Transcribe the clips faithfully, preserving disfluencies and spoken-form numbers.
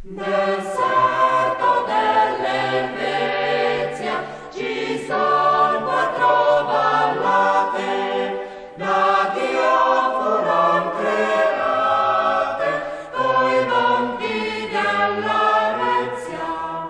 Deserto dell'Elvezia ci son quattro ballate, da Dio furon create, coi monti della Rezia.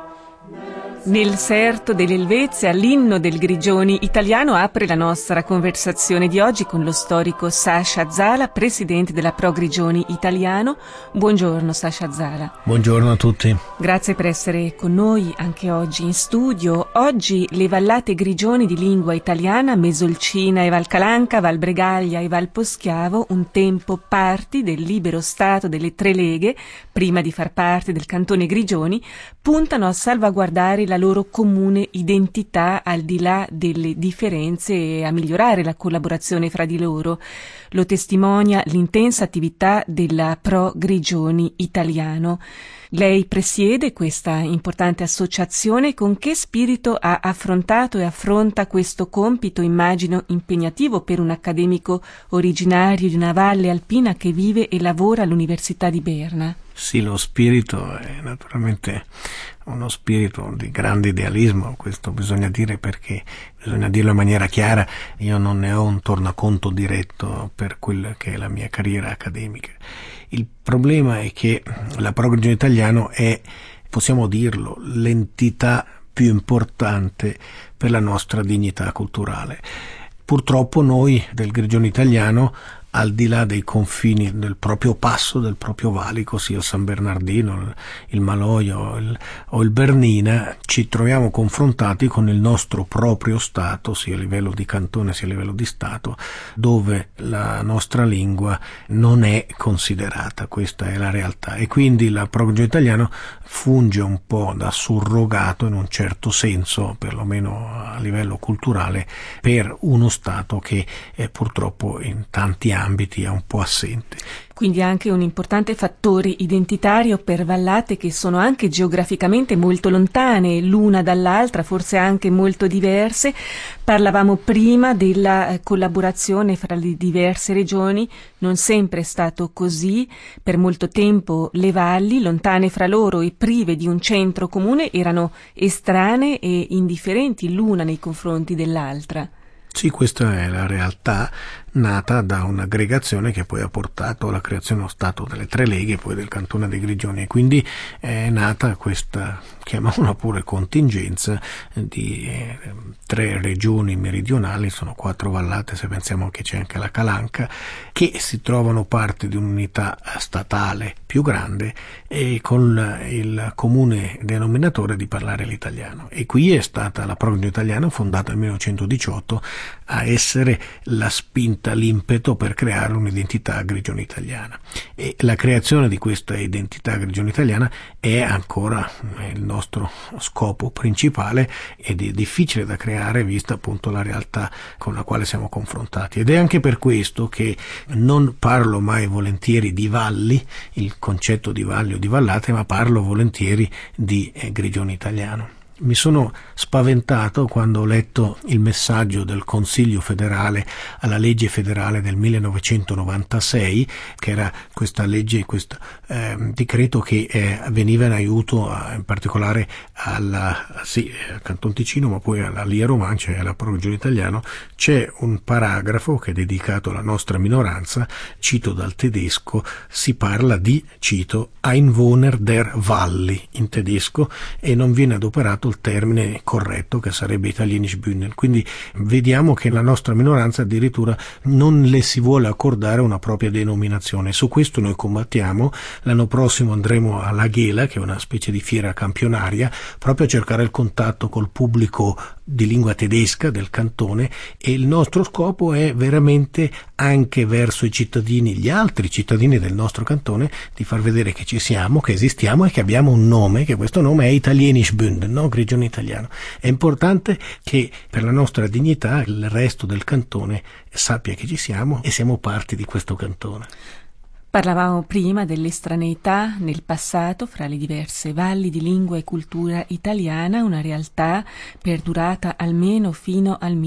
Nel serto dell'Elvezia, l'inno del Grigioni italiano apre la nostra conversazione di oggi con lo storico Sasha Zala, presidente della Pro Grigioni Italiano. Buongiorno Sasha Zala. Buongiorno a tutti. Grazie per essere con noi anche oggi in studio. Oggi le vallate grigioni di lingua italiana, Mesolcina e Valcalanca, Valbregaglia e Valposchiavo, un tempo parti del libero stato delle tre leghe, prima di far parte del cantone Grigioni, puntano a salvaguardare la loro comune identità al di là delle differenze e a migliorare la collaborazione fra di loro. Lo testimonia l'intensa attività della Pro Grigioni Italiano. Lei presiede questa importante associazione. Con che spirito ha affrontato e affronta questo compito, immagino impegnativo per un accademico originario di una valle alpina che vive e lavora all'Università di Berna? Sì, lo spirito è naturalmente uno spirito di grande idealismo, questo bisogna dire, perché bisogna dirlo in maniera chiara, io non ne ho un tornaconto diretto per quella che è la mia carriera accademica. Il problema è che la Pro Grigioni Italiano è, possiamo dirlo, l'entità più importante per la nostra dignità culturale. Purtroppo noi del Grigione Italiano, al di là dei confini del proprio passo, del proprio valico, sia il San Bernardino, il Maloio il, o il Bernina, ci troviamo confrontati con il nostro proprio Stato, sia a livello di cantone sia a livello di Stato, dove la nostra lingua non è considerata. Questa è la realtà. E quindi la Pro Grigioni Italiano funge un po' da surrogato, in un certo senso, perlomeno a livello culturale, per uno Stato che eh, purtroppo in tanti ambiti è un po' assente. Quindi anche un importante fattore identitario per vallate che sono anche geograficamente molto lontane l'una dall'altra, forse anche molto diverse. Parlavamo prima della collaborazione fra le diverse regioni, non sempre è stato così. Per molto tempo le valli, lontane fra loro e prive di un centro comune, erano estranee e indifferenti l'una nei confronti dell'altra. Sì, questa è la realtà nata da un'aggregazione che poi ha portato alla creazione dello Stato delle tre leghe, poi del cantone dei Grigioni, e quindi è nata questa, chiamiamola pure, contingenza di eh, tre regioni meridionali, sono quattro vallate se pensiamo che c'è anche la Calanca, che si trovano parte di un'unità statale più grande e con il comune denominatore di parlare l'italiano. E qui è stata la Pro Grigioni Italiana, fondata nel millenovecentodiciotto, a essere la spinta, l'impeto per creare un'identità grigione italiana. E la creazione di questa identità grigione italiana è ancora il nostro scopo principale ed è difficile da creare vista appunto la realtà con la quale siamo confrontati. Ed è anche per questo che non parlo mai volentieri di valli, il concetto di valli o di vallate, ma parlo volentieri di eh, grigione italiano. Mi sono spaventato quando ho letto il messaggio del Consiglio federale alla legge federale del millenovecentonovantasei, che era questa legge, questo eh, decreto che eh, veniva in aiuto a, in particolare alla, sì, al Canton Ticino, ma poi alla Lia Romancia e alla Pro Grigioni Italiano. C'è un paragrafo che è dedicato alla nostra minoranza, cito dal tedesco, si parla di, cito, Einwohner der Valli in tedesco, e non viene adoperato il termine corretto che sarebbe Italienischbündel. Quindi vediamo che la nostra minoranza addirittura non le si vuole accordare una propria denominazione. Su questo noi combattiamo. L'anno prossimo andremo alla Ghela, che è una specie di fiera campionaria, proprio a cercare il contatto col pubblico di lingua tedesca del cantone, e il nostro scopo è veramente anche verso i cittadini, gli altri cittadini del nostro cantone, di far vedere che ci siamo, che esistiamo e che abbiamo un nome, che questo nome è Italienischbündel, no? Grigione italiano. È importante che per la nostra dignità il resto del cantone sappia che ci siamo e siamo parte di questo cantone. Parlavamo prima dell'estraneità nel passato fra le diverse valli di lingua e cultura italiana, una realtà perdurata almeno fino al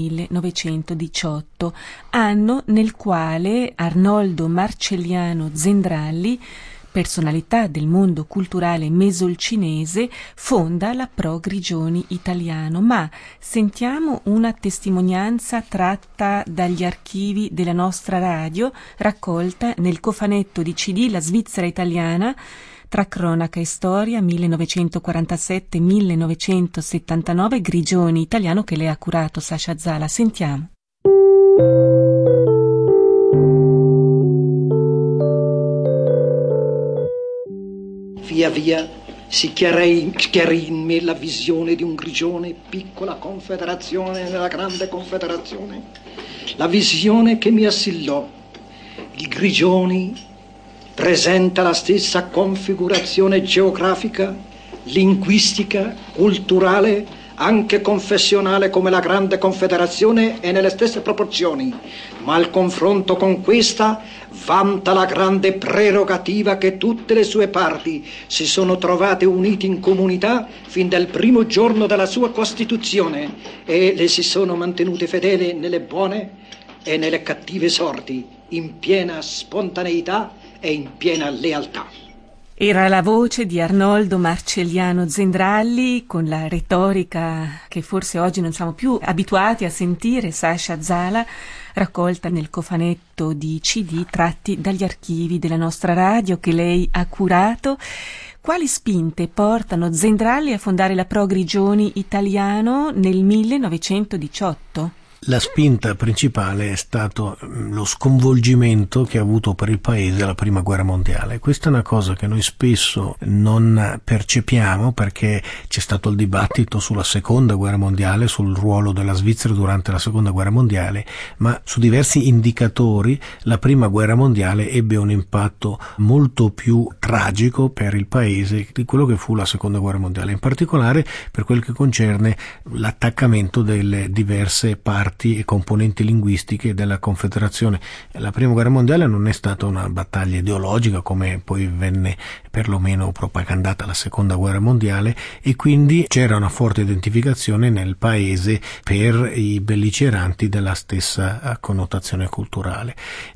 millenovecentodiciotto, anno nel quale Arnoldo Marcelliano Zendralli personalità del mondo culturale mesolcinese, fonda la Pro Grigioni Italiano. Ma sentiamo una testimonianza tratta dagli archivi della nostra radio, raccolta nel cofanetto di C D La Svizzera Italiana, tra cronaca e storia millenovecentoquarantasette millenovecentosettantanove, Grigioni Italiano, che lei ha curato, Sasha Zala. Sentiamo. Via via si chiarì, chiarì in me la visione di un Grigione, piccola confederazione nella grande confederazione. La visione che mi assillò. Il Grigioni presenta la stessa configurazione geografica, linguistica, culturale, anche confessionale come la grande confederazione e nelle stesse proporzioni, ma il confronto con questa vanta la grande prerogativa che tutte le sue parti si sono trovate unite in comunità fin dal primo giorno della sua Costituzione e le si sono mantenute fedeli nelle buone e nelle cattive sorti, in piena spontaneità e in piena lealtà. Era la voce di Arnoldo Marcelliano Zendralli, con la retorica che forse oggi non siamo più abituati a sentire, Sasha Zala, raccolta nel cofanetto di C D tratti dagli archivi della nostra radio che lei ha curato. Quali spinte portano Zendralli a fondare la Pro Grigioni Italiano nel millenovecentodiciotto? La spinta principale è stato lo sconvolgimento che ha avuto per il paese la prima guerra mondiale. Questa è una cosa che noi spesso non percepiamo, perché c'è stato il dibattito sulla seconda guerra mondiale, sul ruolo della Svizzera durante la seconda guerra mondiale, ma su diversi indicatori la prima guerra mondiale ebbe un impatto molto più tragico per il paese di quello che fu la seconda guerra mondiale, in particolare per quel che concerne l'attaccamento delle diverse parti e componenti linguistiche della Confederazione. La prima guerra mondiale non è stata una battaglia ideologica come poi venne perlomeno propagandata la seconda guerra mondiale, e quindi c'era una forte identificazione nel paese per i belligeranti della stessa connotazione culturale.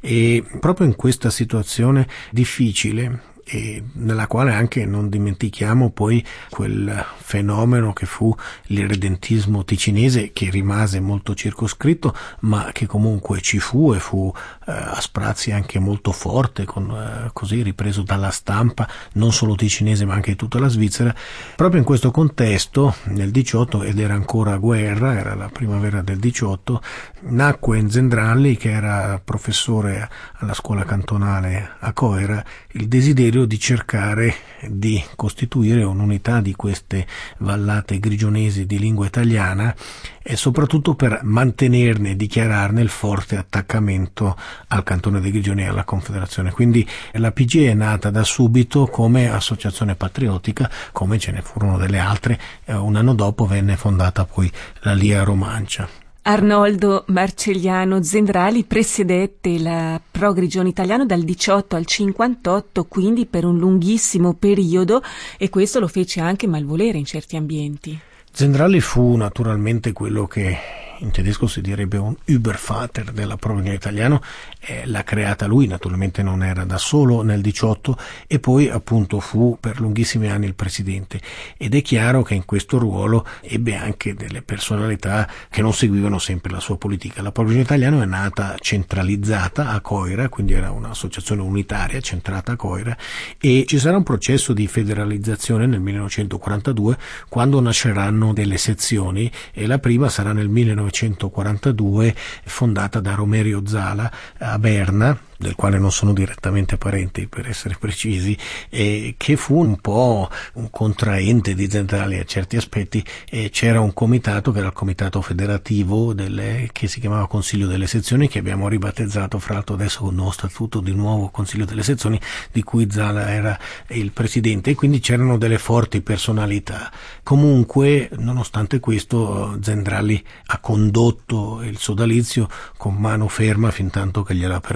E proprio in questa situazione difficile, e nella quale anche non dimentichiamo poi quel fenomeno che fu l'irredentismo ticinese, che rimase molto circoscritto ma che comunque ci fu e fu eh, a sprazzi anche molto forte, con, eh, così ripreso dalla stampa non solo ticinese ma anche tutta la Svizzera. Proprio in questo contesto nel diciotto, ed era ancora guerra, era la primavera del diciotto, nacque in Zendralli, che era professore alla scuola cantonale a Coira, il desiderio di cercare di costituire un'unità di queste vallate grigionesi di lingua italiana, e soprattutto per mantenerne e dichiararne il forte attaccamento al Cantone dei Grigioni e alla Confederazione. Quindi la P G è nata da subito come associazione patriottica, come ce ne furono delle altre. Un anno dopo venne fondata poi la Lia Romancia. Arnoldo Marcelliano Zendralli presiedette la Pro Grigioni Italiano dal diciotto al cinquantotto, quindi per un lunghissimo periodo, e questo lo fece anche malvolere in certi ambienti. Zendralli fu naturalmente quello che in tedesco si direbbe un Übervater della Pro Grigioni Italiano. Eh, l'ha creata lui, naturalmente non era da solo nel diciotto, e poi appunto fu per lunghissimi anni il presidente, ed è chiaro che in questo ruolo ebbe anche delle personalità che non seguivano sempre la sua politica. La Pro Grigioni Italiano è nata centralizzata a Coira, quindi era un'associazione unitaria centrata a Coira, e ci sarà un processo di federalizzazione nel millenovecentoquarantadue, quando nasceranno delle sezioni, e la prima sarà nel millenovecentoquarantadue, fondata da Romerio Zala a Berna, del quale non sono direttamente parenti per essere precisi, e che fu un po' un contraente di Zendralli a certi aspetti. E c'era un comitato che era il comitato federativo delle, che si chiamava Consiglio delle Sezioni, che abbiamo ribattezzato fra l'altro adesso con il nuovo statuto di nuovo Consiglio delle Sezioni, di cui Zala era il presidente, e quindi c'erano delle forti personalità. Comunque, nonostante questo, Zendralli ha condotto il sodalizio con mano ferma fin tanto che gliel'ha permesso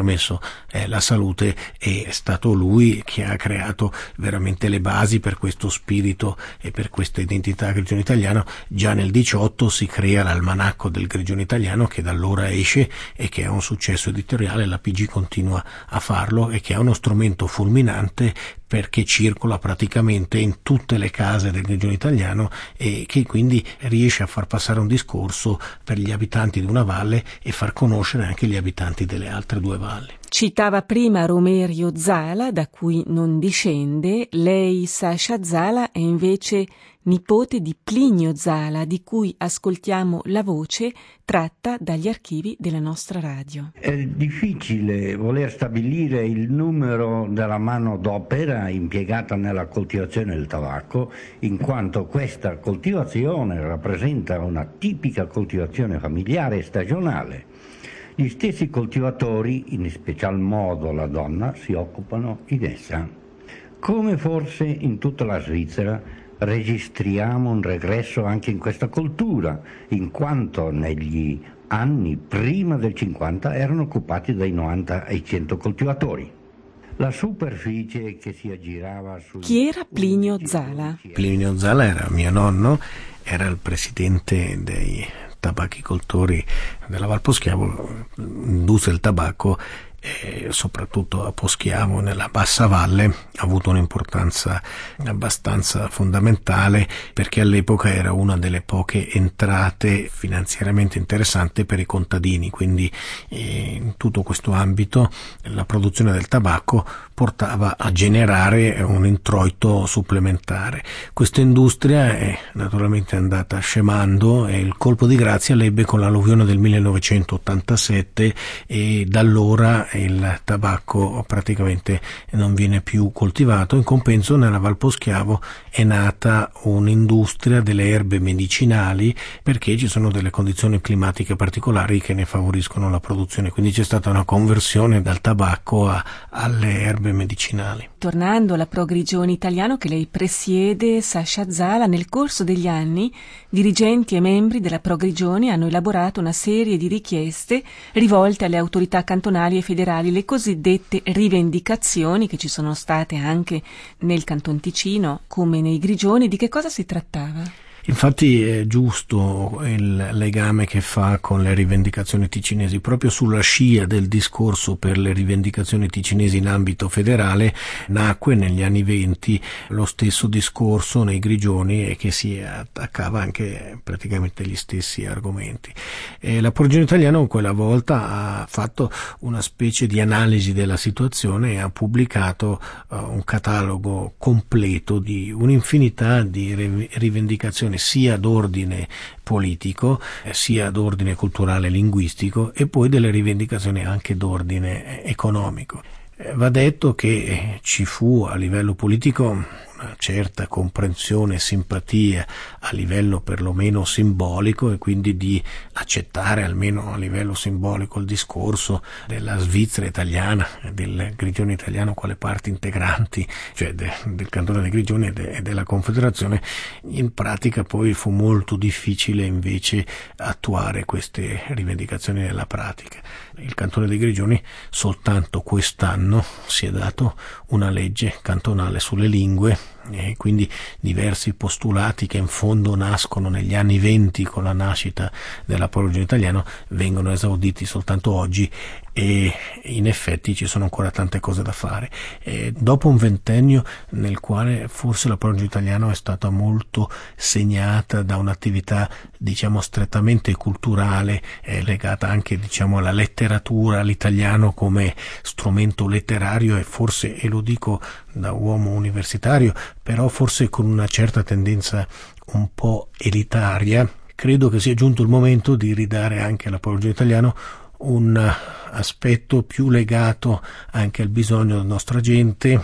eh, la salute, e è stato lui che ha creato veramente le basi per questo spirito e per questa identità grigione italiano. Già nel diciotto si crea l'almanacco del grigione italiano, che da allora esce e che è un successo editoriale, la P G continua a farlo, e che è uno strumento fulminante perché circola praticamente in tutte le case del grigione italiano e che quindi riesce a far passare un discorso per gli abitanti di una valle e far conoscere anche gli abitanti delle altre due valli. Citava prima Romerio Zala, da cui non discende. Lei, Sasha Zala, è invece nipote di Plinio Zala, di cui ascoltiamo la voce tratta dagli archivi della nostra radio. È difficile voler stabilire il numero della manodopera impiegata nella coltivazione del tabacco, in quanto questa coltivazione rappresenta una tipica coltivazione familiare e stagionale. Gli stessi coltivatori, in special modo la donna, si occupano di essa. Come forse in tutta la Svizzera, registriamo un regresso anche in questa coltura, in quanto negli anni prima del cinquanta erano occupati dai novanta ai cento coltivatori. La superficie che si aggirava su... Chi era Plinio Zala? Plinio Zala era mio nonno, era il presidente dei tabachicoltori della Val Poschiavo, industria del tabacco, e soprattutto a Poschiavo nella bassa valle ha avuto un'importanza abbastanza fondamentale, perché all'epoca era una delle poche entrate finanziariamente interessanti per i contadini, quindi eh, in tutto questo ambito la produzione del tabacco portava a generare un introito supplementare. Questa industria è naturalmente andata scemando e il colpo di grazia l'ebbe con l'alluvione del millenovecentottantasette, e da allora il tabacco praticamente non viene più coltivato. In compenso nella Val Poschiavo è nata un'industria delle erbe medicinali, perché ci sono delle condizioni climatiche particolari che ne favoriscono la produzione, quindi c'è stata una conversione dal tabacco a, alle erbe medicinali. Tornando alla Progrigione italiano che lei presiede, Sasha Zala, nel corso degli anni dirigenti e membri della Progrigione hanno elaborato una serie di richieste rivolte alle autorità cantonali e federali, le cosiddette rivendicazioni, che ci sono state anche nel Canton Ticino come nei Grigioni. Di che cosa si trattava? Infatti è giusto il legame che fa con le rivendicazioni ticinesi. Proprio sulla scia del discorso per le rivendicazioni ticinesi in ambito federale nacque negli anni venti lo stesso discorso nei Grigioni, e che si attaccava anche praticamente agli stessi argomenti. E la Progrigione italiana quella volta ha fatto una specie di analisi della situazione e ha pubblicato uh, un catalogo completo di un'infinità di rivendicazioni, sia d'ordine politico, sia d'ordine culturale e linguistico, e poi delle rivendicazioni anche d'ordine economico. Va detto che ci fu a livello politico una certa comprensione e simpatia a livello perlomeno simbolico, e quindi di accettare almeno a livello simbolico il discorso della Svizzera italiana, del Grigione italiano quale parte integranti, cioè de, del Cantone dei Grigioni e, de, e della Confederazione. In pratica poi fu molto difficile invece attuare queste rivendicazioni nella pratica. Il Cantone dei Grigioni soltanto quest'anno si è dato una legge cantonale sulle lingue, e quindi diversi postulati che in fondo nascono negli anni venti con la nascita della Progrigione italiana vengono esauditi soltanto oggi, e in effetti ci sono ancora tante cose da fare. E dopo un ventennio nel quale forse la Progrigione italiana è stata molto segnata da un'attività diciamo strettamente culturale, eh, legata anche diciamo alla letteratura, all'italiano come strumento letterario, e forse, e lo dico da uomo universitario, però forse con una certa tendenza un po' elitaria, credo che sia giunto il momento di ridare anche alla Progrigione italiana un aspetto più legato anche al bisogno della nostra gente,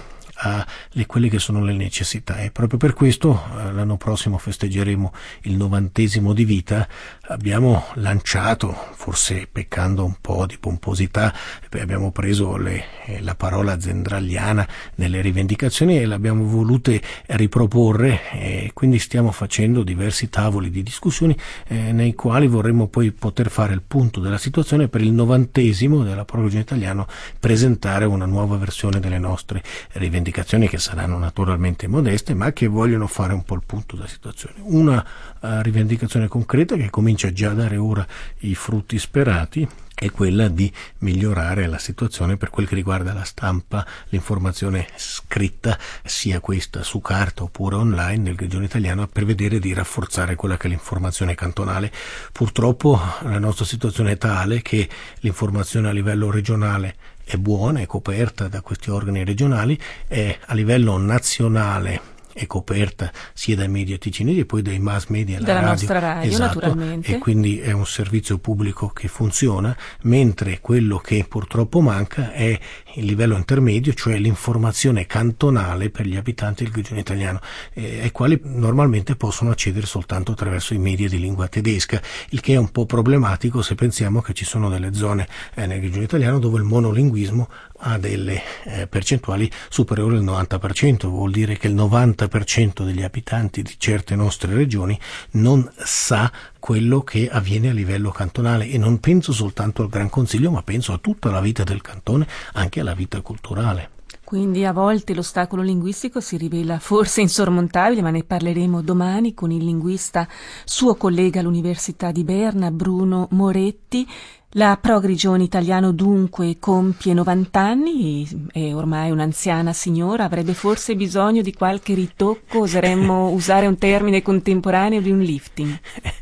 a le, quelle che sono le necessità, e proprio per questo eh, l'anno prossimo festeggeremo il novantesimo di vita. Abbiamo lanciato, forse peccando un po' di pomposità, abbiamo preso le, eh, la parola zendraliana nelle rivendicazioni e l'abbiamo volute riproporre, e quindi stiamo facendo diversi tavoli di discussioni eh, nei quali vorremmo poi poter fare il punto della situazione per il novantesimo della Progregione Italiano, presentare una nuova versione delle nostre rivendicazioni, che saranno naturalmente modeste ma che vogliono fare un po' il punto della situazione. Una uh, rivendicazione concreta che comincia già a dare ora i frutti sperati è quella di migliorare la situazione per quel che riguarda la stampa, l'informazione scritta, sia questa su carta oppure online del Grigione Italiano, per vedere di rafforzare quella che è l'informazione cantonale. Purtroppo la nostra situazione è tale che l'informazione a livello regionale è buona, è coperta da questi organi regionali, e a livello nazionale è coperta sia dai media ticinesi e poi dai mass media, dalla radio, nostra radio, esatto, naturalmente, e quindi è un servizio pubblico che funziona, mentre quello che purtroppo manca è il livello intermedio, cioè l'informazione cantonale per gli abitanti del Grigione Italiano, eh, ai quali normalmente possono accedere soltanto attraverso i media di lingua tedesca, il che è un po' problematico se pensiamo che ci sono delle zone eh, nel Grigione Italiano dove il monolinguismo ha delle eh, percentuali superiori al novanta per cento. Vuol dire che il novanta per cento degli abitanti di certe nostre regioni non sa quello che avviene a livello cantonale, e non penso soltanto al Gran Consiglio, ma penso a tutta la vita del cantone, anche alla vita culturale. Quindi a volte l'ostacolo linguistico si rivela forse insormontabile, ma ne parleremo domani con il linguista suo collega all'Università di Berna, Bruno Moretti. La Progrigione Italiano dunque compie novanta anni, è ormai un'anziana signora, avrebbe forse bisogno di qualche ritocco, oseremmo usare un termine contemporaneo, di un lifting.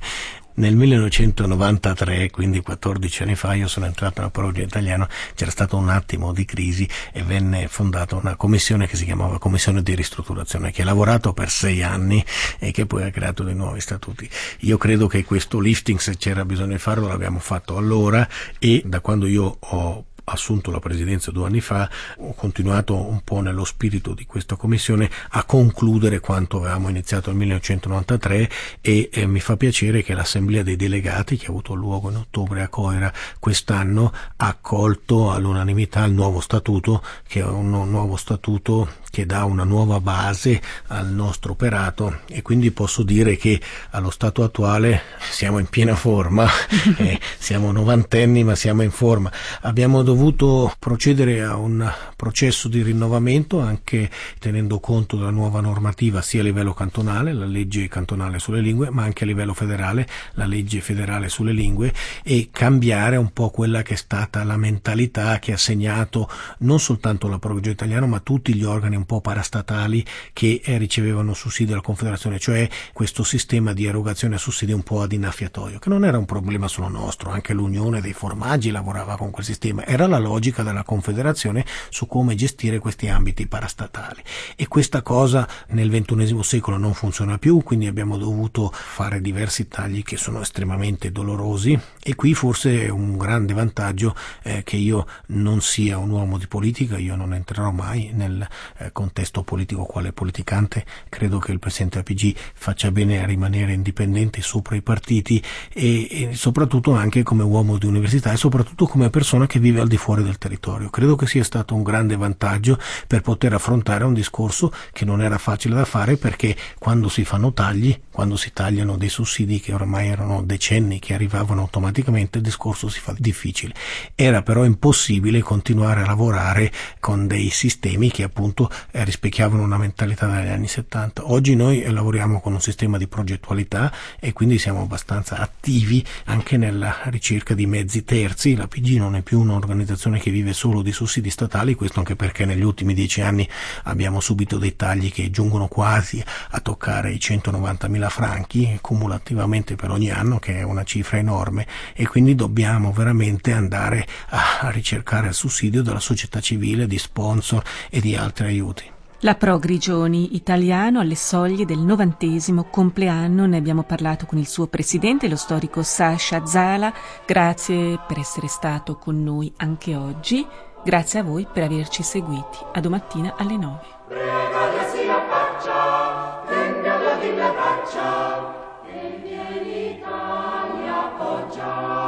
Nel millenovecentonovantatré, quindi quattordici anni fa, io sono entrato nella Progrigione Italiano, c'era stato un attimo di crisi e venne fondata una commissione che si chiamava Commissione di Ristrutturazione, che ha lavorato per sei anni e che poi ha creato dei nuovi statuti. Io credo che questo lifting, se c'era bisogno di farlo, l'abbiamo fatto allora, e da quando io ho assunto la presidenza due anni fa ho continuato un po' nello spirito di questa commissione a concludere quanto avevamo iniziato nel millenovecentonovantatré, e eh, mi fa piacere che l'assemblea dei delegati, che ha avuto luogo in ottobre a Coira quest'anno, ha accolto all'unanimità il nuovo statuto, che è un nuovo statuto che dà una nuova base al nostro operato, e quindi posso dire che allo stato attuale siamo in piena forma, eh, siamo novantenni ma siamo in forma. Abbiamo dovuto procedere a un processo di rinnovamento, anche tenendo conto della nuova normativa sia a livello cantonale, la legge cantonale sulle lingue, ma anche a livello federale, la legge federale sulle lingue, e cambiare un po' quella che è stata la mentalità che ha segnato non soltanto la Progrigione Italiana ma tutti gli organi un po' parastatali che eh, ricevevano sussidi dalla Confederazione, cioè questo sistema di erogazione a sussidi un po' ad innaffiatoio, che non era un problema solo nostro, anche l'Unione dei Formaggi lavorava con quel sistema, era la logica della Confederazione su come gestire questi ambiti parastatali, e questa cosa nel ventunesimo secolo non funziona più, quindi abbiamo dovuto fare diversi tagli che sono estremamente dolorosi, e qui forse è un grande vantaggio eh, che io non sia un uomo di politica, io non entrerò mai nel eh, contesto politico quale politicante, credo che il Presidente della P G faccia bene a rimanere indipendente sopra i partiti, e, e soprattutto anche come uomo di università e soprattutto come persona che vive al di fuori del territorio. Credo che sia stato un grande vantaggio per poter affrontare un discorso che non era facile da fare, perché quando si fanno tagli, quando si tagliano dei sussidi che ormai erano decenni che arrivavano automaticamente, il discorso si fa difficile. Era però impossibile continuare a lavorare con dei sistemi che appunto eh, rispecchiavano una mentalità degli anni settanta. Oggi noi eh, lavoriamo con un sistema di progettualità e quindi siamo abbastanza attivi anche nella ricerca di mezzi terzi. La P G non è più un'organizzazione che vive solo di sussidi statali, questo anche perché negli ultimi dieci anni abbiamo subito dei tagli che giungono quasi a toccare i centonovantamila franchi cumulativamente per ogni anno, che è una cifra enorme, e quindi dobbiamo veramente andare a, a ricercare il sussidio dalla società civile, di sponsor e di altri aiuti. La Progrigione Italiano alle soglie del novantesimo compleanno, ne abbiamo parlato con il suo presidente, lo storico Sasha Zala. Grazie per essere stato con noi anche oggi, grazie a voi per averci seguiti. A domattina alle nove. Bregaglia si affaccia, tende alla villa braccia, e l'Italia appoggia.